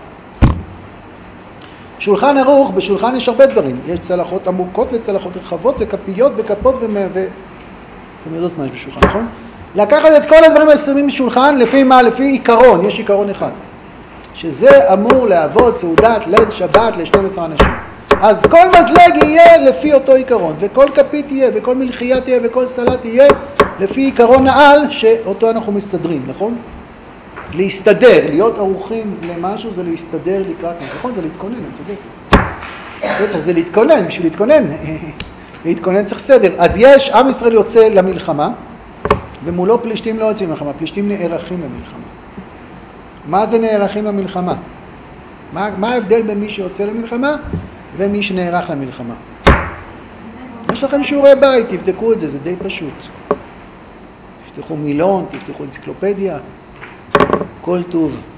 [SPEAKER 1] שולחן ערוך, בשולחן יש הרבה דברים. יש צלחות עמוקות וצלחות רחבות וכפיות וכפות ו... ו... אתם יודעות מה יש בשולחן, נכון? לקחת את כל הדברים הסתמים בשולחן, לפי מה? לפי עיקרון. יש עיקרון אחד. שזה אמור לעבוד סעודת ליל שבת ל-שנים עשר אנשים. אז כל מזלג יהיה לפי אותו עיקרון, וכל כפית יהיה, וכל מלחייה תהיה, וכל סלט יהיה לפי עיקרון העל שאותו אנחנו מסתדרים, נכון? להסתדר, להיות ערוכים למשהו זה להסתדר לקראת משהו, נכון? זה להתכונן, אני צודק. בטח, זה להתכונן, בשביל להתכונן. להתכונן צריך סדר. אז יש, עם ישראל יוצא למלחמה, ומולו פלישתים לא יוצאים למלחמה, פלישתים נערכים למלחמה. מה זה נערכים למלחמה? מה, מה ההבדל בין מי שיוצא למלחמה ומי שנערך למלחמה? יש לכם שיעורי בית, תבדקו את זה, זה די פשוט. תפתחו מילון, תפתחו אנציקלופדיה, כל טוב.